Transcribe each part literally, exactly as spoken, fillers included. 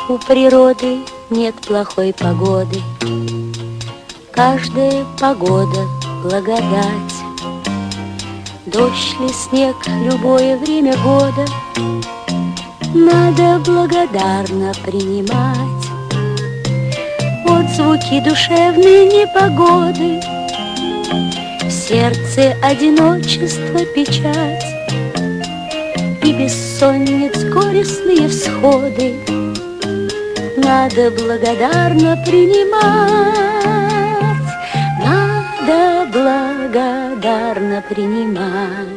У природы нет плохой погоды, каждая погода благодать. Дождь ли снег, любое время года надо благодарно принимать. Отзвуки душевной непогоды, в сердце одиночество, печать и бессонниц горестные всходы надо благодарно принимать, надо благодарно принимать.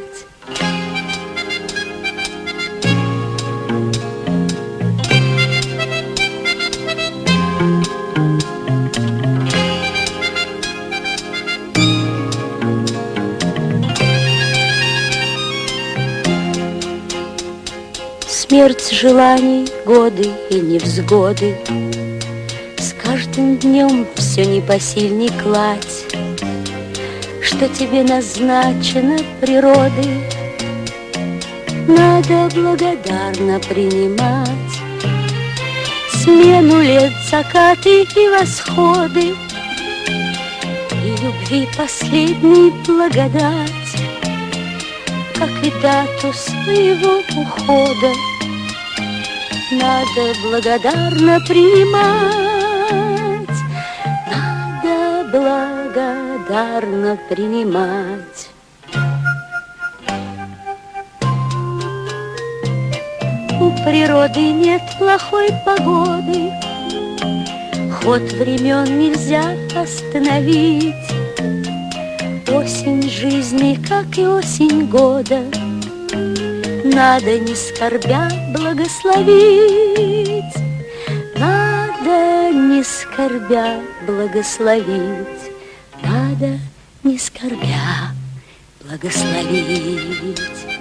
Смерть желаний, годы и невзгоды, с каждым днем все непосильней кладь, что тебе назначено природой, надо благодарно принимать. Смену лет, закаты и восходы, и любви последней благодать, как и дату своего ухода надо благодарно принимать, надо благодарно принимать. У природы нет плохой погоды, ход времен нельзя остановить. Осень жизни, как и осень года, надо не скорбя благословить, надо не скорбя благословить, надо не скорбя благословить.